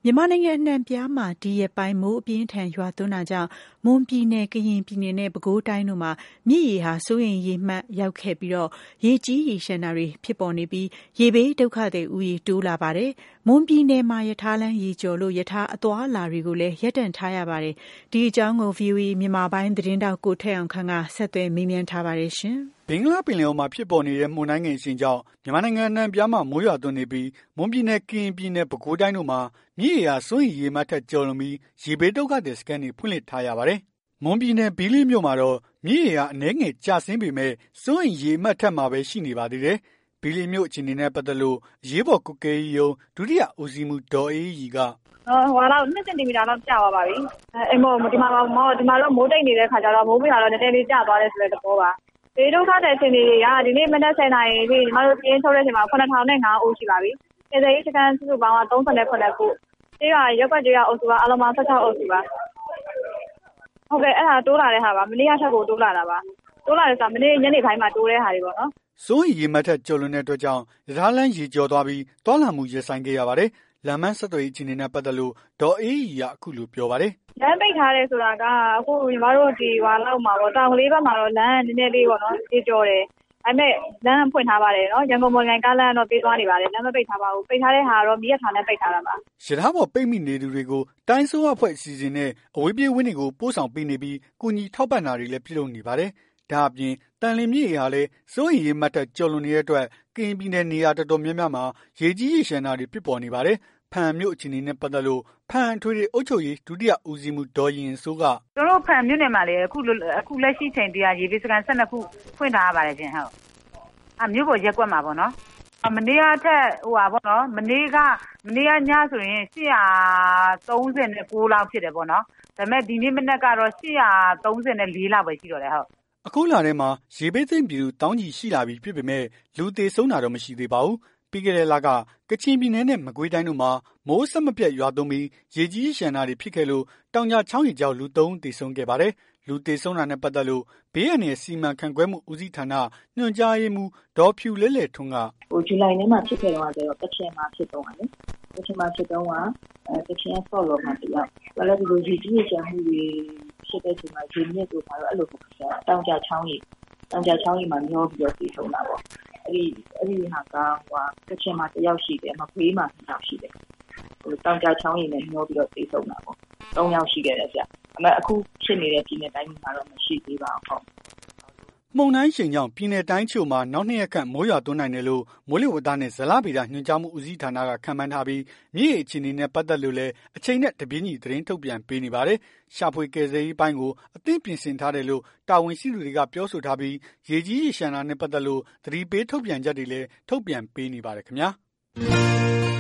မြန်မာနိုင်ငံအနှံ့ပြားမှာဒီရက်ပိုင်းမိုးအပြင်းထန်ရွာသွန်းတာကြောင့်မွန်ပြည်နယ်ကရင်ပြည်နယ်နဲ့ပဲခူးတိုင်းတို့မှာမြစ်ရေဟာစိုးရိမ်ရေမှတ်ရောက်ခဲ့ပြီးရေကြီးရေလျှံတာတွေဖြစ်ပေါ်နေပြီးရေဘေးဒုက္ခသည်ဦးရေတိုးလာပါတယ်။မွန်ပြည်နယ်မှာရထားလမ်းရေကျော်လို့ရထားအသွားအလာတွေကိုလည်းရပ်တန့်ထားရပါတယ်။ဒီအကြောင်းကို VOA မြန်မာပိုင်းသတင်းထောက်ကိုထက်အောင်ခန့်ကဆက်သွယ်မေးမြန်းထားပါတယ်ရှင်။ဘင်္ဂလားပင်လယ်အော်မှာဖြစ်ပေါ်နေတဲ့မုန်တိုင်းငယ်အရှိန်ကြောင့်မြန်မာနိုင်ငံအနှံ့ပြားမှာမိုးရွာသွန်းနေပြီးမွန်ပြည်နယ်ကရင်ပြည်နယ်ပဲခူးတိုင်းတို့မှာမြစ်ရေဟာစိုးရိမ်ရေမှတ်ထက်ကျော်လွန်ပြီးရေဘေးဒုက္ခသည်စခန်းတွေဖွင့်လှစ်ထားရပါတယ်။မွန်ပြည်နယ်ဘီလီမြို့မှာတော့မြစ်ရေဟာအနည်းငယ်ကျဆင်းပေမဲ့စိုးရိမ်ရေမှတ်ထက်မှာပဲရှိနေပါသေးတယ်။ဘီလီမြို့အခြေအနေနဲ့ပတ်သက်လို့အရေးပေါ်ကွပ်ကဲရေးရုံးဒုတိယဦးစီးမှူးဒေါ်အေးရီက 2 စင်တီမီတာလောက်ကျသွားပါပြီ။ဒီမှာတော့မိုးတိတ်နေတဲ့ခါကျတော့မိုးမရွာတော့နည်းနည်းလေးကျသွားတယ်ဆိုတဲ့သဘောပါ။ဘေးဒုက္ခသည်အခြေအနေတွေကဒီနေ့မနက်10 နာရီထိညီမတို့ပြင်းထုတ်တဲ့အချိန်မှာ9005ဦးရှိပါပြီ။ဒေသရေးစခန်းစုစုပေါင်းက38ခု။ကျေးရွာရပ်ကွက်ကျေးရွာအုပ်စုကအားလုံးပေါင်း16အုပ်စုပါ။ဟုတ်ကဲ့အဲ့ဒါတိုးလာတဲ့ဟာပါမနေ့ကထက်ကိုတိုးလာတာပါ။တိုးလာတယ်ဆိုတာမနေ့ညနေပိုင်းမှာတိုးတဲ့ဟာတွေပေါ့နော်။စိုးရိမ်ရေမှတ်ထက်ကျော်လွန်တဲ့အတွက်ကြောင့်ရထားလမ်းရေကျော်သွားပြီးသွားလာမှုရပ်ဆိုင်းခဲ့ရပါတယ်။လမ်းမဆက်သွယ်ရေးအခြေအနေနဲ့ပတ်သက်လို့ဒေါ်အေးရီကအခုလိုပြောပါတယ်။လမ်းပိတ်ထားတယ်ဆိုတာကအခုညီမတို့ဒီလောက်မှာပေါ့တောင်ကလေးဘက်မှာတော့လမ်းနည်းနည်းလေးပေါ့နော်ရေကျော်တယ်။ဒါပေမဲ့လမ်းဖွင့်ထားပါတယ်နော်ရန်ကုန်မော်လမြိုင်ကားလမ်းတော့ပေးသွားနေပါတယ်လမ်းမပိတ်ထားပါဘူးပိတ်ထားတဲ့ဟာတော့မီးရထားနဲ့ပိတ်ထားတာပါရထားပေါ်ပိတ်မိနေသူတွေကိုတိုင်းစိုးအဖွဲ့အစီအစဉ်နဲ့အဝေးပြေးဝင်းတွေကိုပို့ဆောင်ပေးနေပြီးကုညီထောက်ပံ့တာတွေလည်းပြုလုပ်နေပါတယ်ဒါအပြင်တန်လင်းမြစ်ရေဟာလည်းစိုးရိမ်ရေမှတ်ထက်ကျော်လွန်နေတဲ့အတွက်ကရင်ပြည်နယ်နေရာတော်တော်များများမှာရေကြီးရေလျှံတာတွေဖြစ်ပေါ်နေပါတယ်ဖန်မြို့အခြေအနေနဲ့ပတ်သက်လို့ဖန်အထွေထွေအုပ်ချုပ်ရေးဒုတိယဦးစီးမှူးဒေါ်ရင်စိုးကကျွန်တော်ဖန်မြို့နယ်မှာလည်းအခုလက်ရှိချိန်တရားရေပေးစကန်12ခုဖွင့်ထားရပါတယ်ရှင်ဟုတ်မြို့ပေါ်ရက်ကွက်မှာပေါ့နော်မနေ့ကထက်မနေ့ကညဆိုရင်839လောက်ဖြစ်တယ်ပေါ့နော်ဒါပေမဲ့ဒီနေ့မနက်ကတော့834လောက်ပဲရှိတော့တယ်ဟုတ်အခုလာထဲမှာရေဘေးသိမ့်ပြည်သူတောင်းကြီးရှိလာပြီဖြစ်ပေမဲ့လူသေဆုံးတာတော့မရှိသေးပါဘူးပြီးခဲ့တဲ့လကကချင်ပြည်နယ်နဲ့မကွေးတိုင်းတို့မှာမိုးဆက်မပြတ်ရွာသွန်းပြီးရေကြီးရှမ်းတာတွေဖြစ်ခဲ့လို့တောင်ကြားချောင်းရီကျောက်လူ3ဦးသေဆုံးခဲ့ပါတယ်လူသေဆုံးတာနဲ့ပတ်သက်လို့ဘေးအန္တရာယ်စီမံခန့်ခွဲမှုဦးစီးဌာနညွှန်ကြားရေးမှူးဒေါ်ဖြူလဲလဲထွန်းကဇူလိုင်ထဲမှာဖြစ်ခဲ့တော့ဆိုတော့ကချင်မှာဖြစ်တော့လေကချင်မှာဖြစ်တော့ကချင်ဆော့လို့မှတရားဘာလဲဒီလိုရေကြီးရှမ်းမှုတွေဖြစ်တဲ့ချိန်မှာရေမြစ်တို့ဘာလို့အဲ့လိုဖြစ်တာတောင်ကြားချောင်းရီမှာမျောပြီးတော့သေဆုံးတာပေါ့အဲ့ဒီဟာကချင်မှာတယောက်ရှိတယ်မကွေးမှာတယောက်ရှိတယ်တောင်ကြားချောင်းရီနဲ့မျောပြီးတော့သေဆုံးတာပေါ့3ယောက်ရှိခဲ့တယ်ဗျအခုဖြစ်နေတဲ့ပြည်နယ်တိုင်းမှာတော့မရှိသေးပါဘူးမုန်တိုင်းရှိန်ကြောင့်ပြည်နယ်တိုင်းချို့မှာနောက်2ရက်ခန့်မိုးရွာသွန်းနိုင်တယ်လို့မိုးလေဝသနဲ့ဇလဗေဒညွှန်ကြားမှုဦးစီးဌာနကခန့်မှန်းထားပြီးမြစ်ရေအခြေအနေနဲ့ပတ်သက်လို့လည်းအချိန်နဲ့တပြေးညီသတင်းထုတ်ပြန်ပေးနေပါတယ်။ရှာဖွေကယ်ဆယ်ရေးပိုင်းကိုအသင့်ပြင်ဆင်ထားတယ်လို့တာဝန်ရှိသူတွေကပြောဆိုထားပြီးရေကြီးရေရှမ်းတာနဲ့ပတ်သက်လို့သတိပေးထုတ်ပြန်ချက်တွေလည်းထုတ်ပြန်ပေးနေပါတယ်ခင်ဗျာ။